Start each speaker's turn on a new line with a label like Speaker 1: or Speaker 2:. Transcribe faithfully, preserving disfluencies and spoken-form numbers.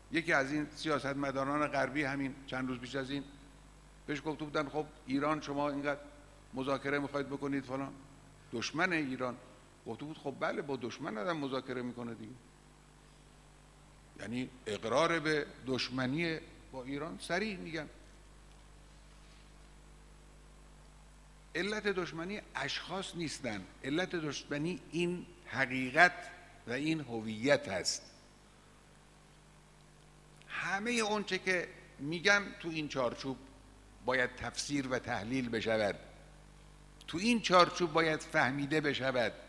Speaker 1: یکی از این سیاستمداران غربی همین چند روز پیش از این بهش گفته بودن خب ایران شما اینقدر مذاکره میخواید بکنید فلان، دشمن ایران. گفته بود خب بله با دشمن آدم مذاکره میکنه دیگه. یعنی اقرار به دشمنی با ایران صریح میگن. علت دشمنی اشخاص نیستن، علت دشمنی این حقیقت و این هویت است. همه اون چه که میگم تو این چارچوب باید تفسیر و تحلیل بشود، تو این چارچوب باید فهمیده بشود.